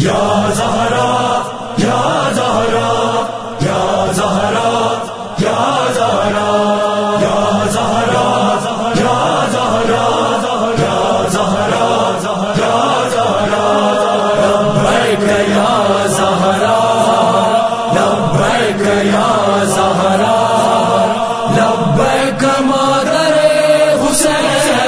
یا زہرا یا زہرا یا زہرا یا زہرا یا زہرا یا زہرا یا زہرا یا زہرا لبیک یا زہرا لبیک یا زہرا لبیک مادر حسین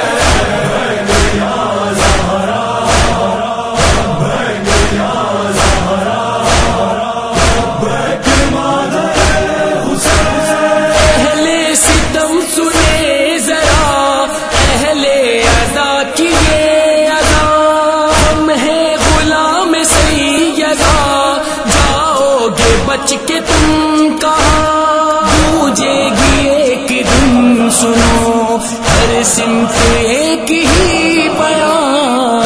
بچ کے تم کہاں گونجے گی ایک دن سنو ہر صنف ایک ہی بیان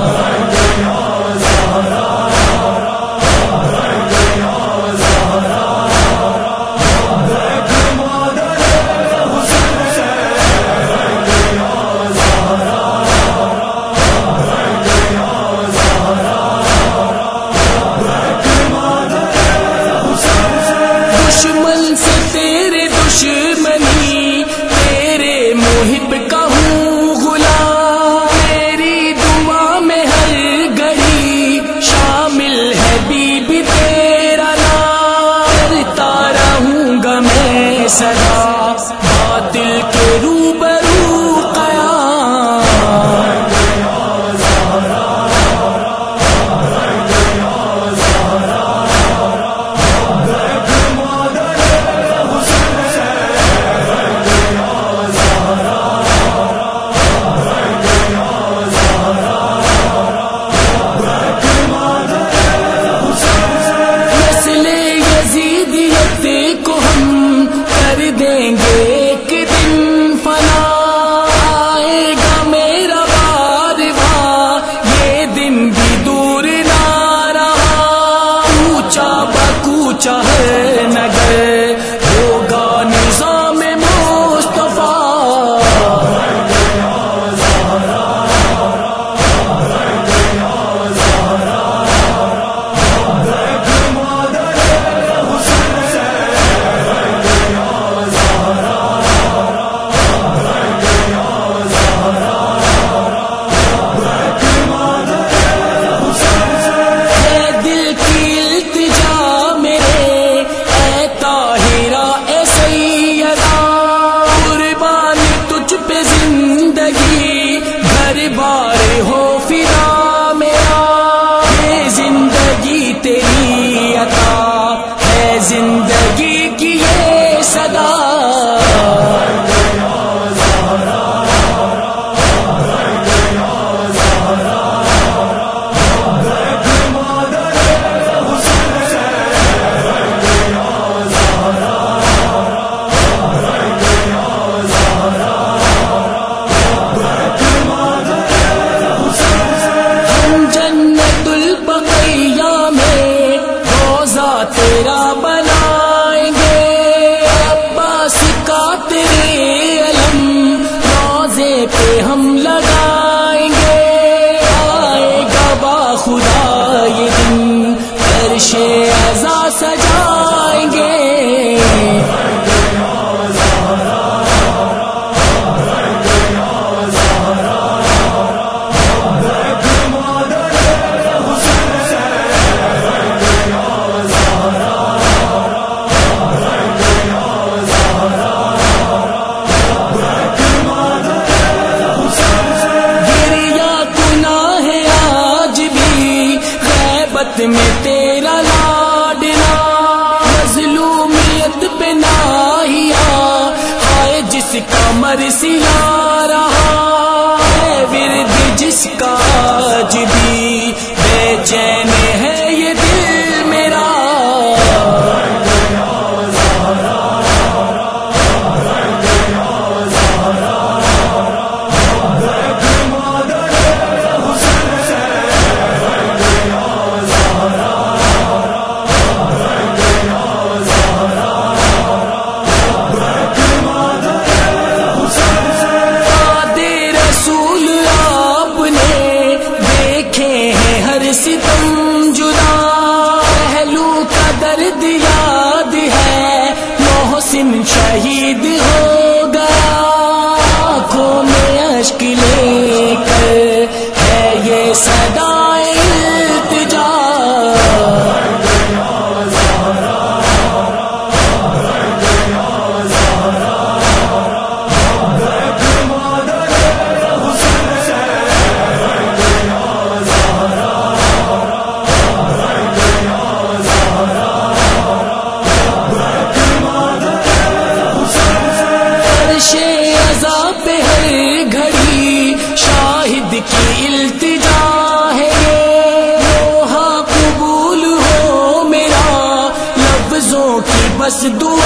دشمنی تیرے محب کا ہوں غلام تیری دعا میں ہر گھڑی شامل ہے بی بی تیرا نام کرتا رہوں گا میں سدا باطل کے روبرو قیام دیں گے ایک دن فنا آئے گا میرا بارواں یہ دن بھی دور نہ رہا کوچا بکوچا ہے نگر ہوگا نظام مصطفیٰ بار ہو فدا میرا یہ زندگی تیری عطا ہے زندگی کی یہ صدا تیرا بنائیں گے عباس کا تیرے علم روضے پہ ہم لگائیں گے آئے گا با خدا یہ دن فرش عزا سجائیں گے میں تیرا لاڈلا مظلومیت پہ ناہیا ہائے جس کا مرثیہ رہا ہے ورد جس کا آج بھی بے چین ہے یہ دل میرا ستم جو مزدور